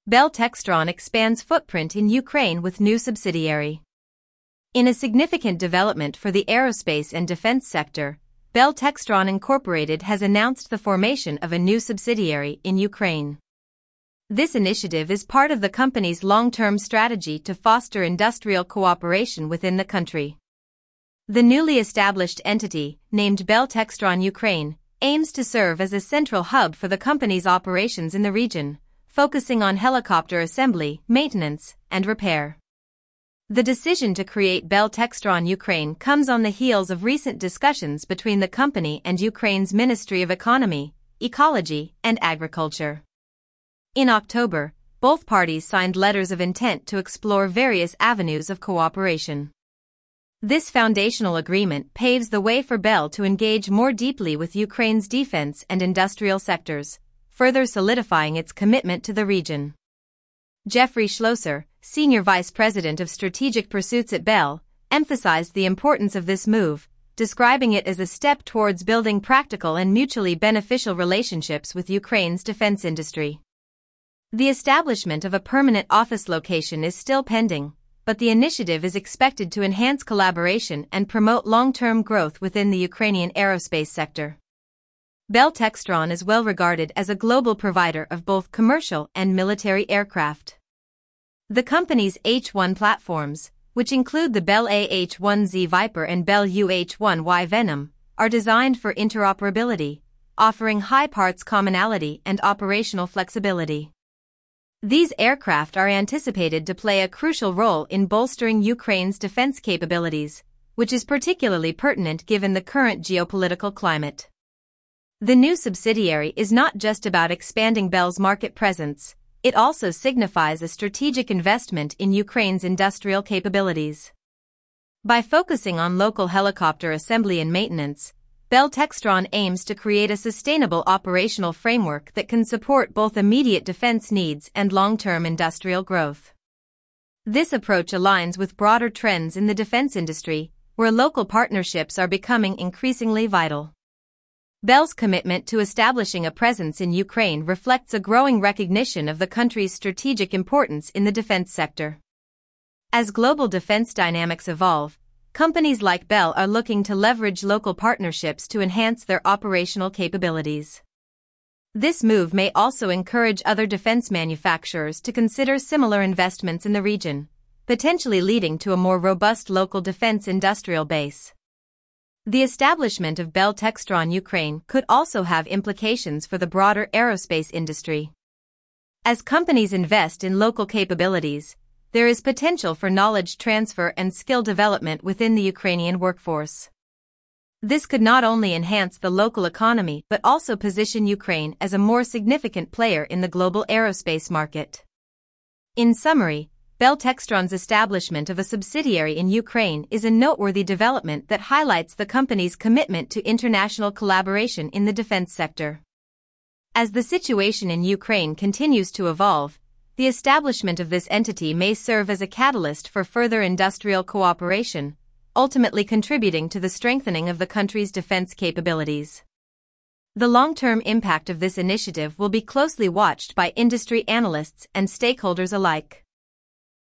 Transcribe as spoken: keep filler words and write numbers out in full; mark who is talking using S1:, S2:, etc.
S1: Bell Textron expands footprint in Ukraine with new subsidiary. In a significant development for the aerospace and defense sector, Bell Textron Incorporated has announced the formation of a new subsidiary in Ukraine. This initiative is part of the company's long-term strategy to foster industrial cooperation within the country. The newly established entity, named Bell Textron Ukraine, aims to serve as a central hub for the company's operations in the region, focusing on helicopter assembly, maintenance, and repair. The decision to create Bell Textron Ukraine comes on the heels of recent discussions between the company and Ukraine's Ministry of Economy, Ecology, and Agriculture. In October, both parties signed letters of intent to explore various avenues of cooperation. This foundational agreement paves the way for Bell to engage more deeply with Ukraine's defense and industrial sectors, further solidifying its commitment to the region. Jeffrey Schlosser, Senior Vice President of Strategic Pursuits at Bell, emphasized the importance of this move, describing it as a step towards building practical and mutually beneficial relationships with Ukraine's defense industry. The establishment of a permanent office location is still pending, but the initiative is expected to enhance collaboration and promote long-term growth within the Ukrainian aerospace sector. Bell Textron is well regarded as a global provider of both commercial and military aircraft. The company's H one platforms, which include the Bell A H one Z Viper and Bell U H one Y Venom, are designed for interoperability, offering high parts commonality and operational flexibility. These aircraft are anticipated to play a crucial role in bolstering Ukraine's defense capabilities, which is particularly pertinent given the current geopolitical climate. The new subsidiary is not just about expanding Bell's market presence, it also signifies a strategic investment in Ukraine's industrial capabilities. By focusing on local helicopter assembly and maintenance, Bell Textron aims to create a sustainable operational framework that can support both immediate defense needs and long-term industrial growth. This approach aligns with broader trends in the defense industry, where local partnerships are becoming increasingly vital. Bell's commitment to establishing a presence in Ukraine reflects a growing recognition of the country's strategic importance in the defense sector. As global defense dynamics evolve, companies like Bell are looking to leverage local partnerships to enhance their operational capabilities. This move may also encourage other defense manufacturers to consider similar investments in the region, potentially leading to a more robust local defense industrial base. The establishment of Bell Textron Ukraine could also have implications for the broader aerospace industry. As companies invest in local capabilities, there is potential for knowledge transfer and skill development within the Ukrainian workforce. This could not only enhance the local economy but also position Ukraine as a more significant player in the global aerospace market. In summary, Bell Textron's establishment of a subsidiary in Ukraine is a noteworthy development that highlights the company's commitment to international collaboration in the defense sector. As the situation in Ukraine continues to evolve, the establishment of this entity may serve as a catalyst for further industrial cooperation, ultimately contributing to the strengthening of the country's defense capabilities. The long-term impact of this initiative will be closely watched by industry analysts and stakeholders alike.